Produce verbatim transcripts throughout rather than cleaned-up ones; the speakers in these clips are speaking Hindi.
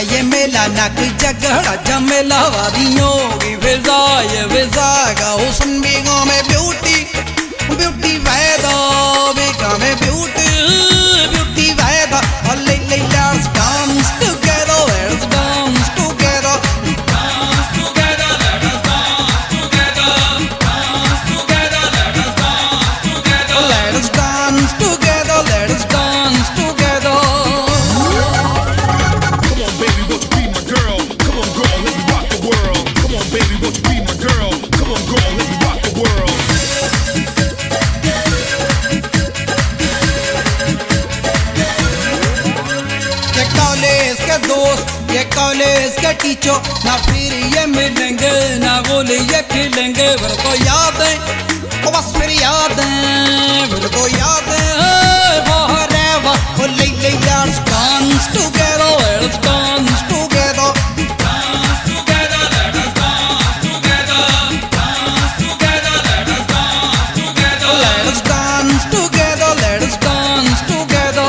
ये मेला ना कोई झगड़ा झमेला वादियों की फिजा ये फिजा का हुस्न बेगों में ब्यूटी ब्यूटी वैदा बेगों में ब्यूटी ब्यूटी वैदा और ले ले let's dance together let's dance together dance together let us dance together dance together let us dance together let us dance together let us dance together. Come on baby, won't you be my girl? Come on girl, let me rock the world. Come on baby, won't you be my girl? Come on girl, let me rock the world. ये कॉलेज के दोस्त ये कॉलेज के टीचर ना फिर ये मिलेंगे ना बोले ये खिलेंगे फिर को यादें ओ बस फिर यादें फिर को यादें forever oh ले ले let's dance together let's dance together dance together let us dance together dance together let us dance together let us dance together let us dance together.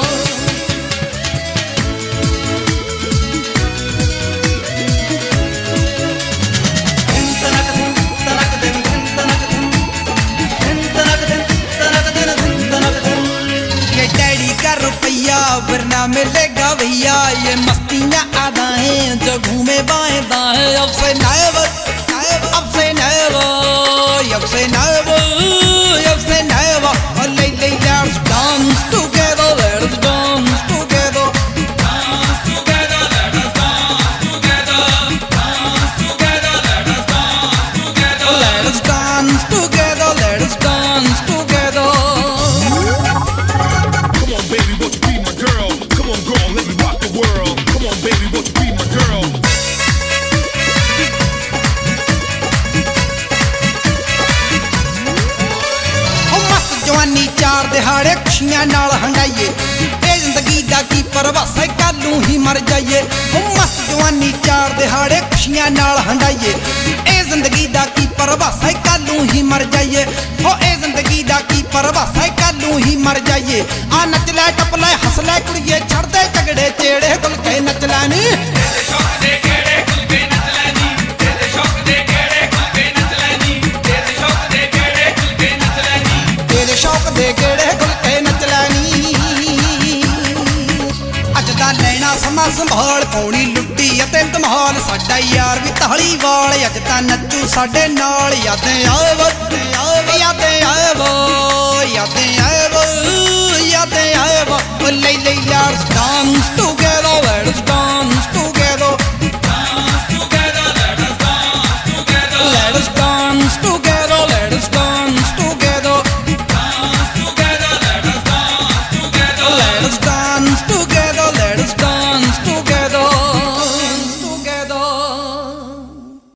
रुपया वरना मिलेगा भैया ये मस्तियाँ आदाएं जो घूमे बाएं दाएं अब से नायब अब से नायब अब से नायब अब से नायब और ले ले let's dance together let's dance together dance together let us dance together dance together let us dance together let us dance together let us dance together. Come on baby, won't you be my girl? Come on girl, let me rock the world. Come on baby, won't you be my girl? ओ मस्त जवानी चार दिहाड़े खुशियां नाल हंडाइए ए जिंदगी दा की परवाह है कलू ही मर जाइए ओ मस्त जवानी चार दिहाड़े खुशियां नाल हंडाइए ए जिंदगी दा की परवाह है कलू ही मर जाइए ओ ए जिंदगी दा की परवाह है कलू ही मर जाइए आ नच ले टप ले हंस ले कुड़िए छड़ दे झगड़े चेड़े कुल के नच लैनी तेरे शौक दे केड़े कुल के नच लैनी तेरे शौक दे केड़े कुल के नच लैनी तेरे शौक दे केड़े कुल के नच लैनी तेरे शौक दे केड़े कुल के नच लैनी अज दा लेना समा संभाल पौनी लुੱਡੀ ਅਤੇ ਧਮਾਲ ਸਾਡਾ ਯਾਰ ਵੀ ਤਾਲੀ ਵਾਲ ਅੱਜ ਤਾਂ ਨੱਚੂ ਸਾਡੇ ਨਾਲ ਯਾਦਾਂ ਆਏ ਵਦੇ ਆਏ ਯਾਦਾਂ ਆਏ ਵੋ ਯਾਦਾਂ ਆਏ ਵੋ ਯਾਦਾਂ ਆਏ ਵੋ ਲੈ ਲੈ let's dance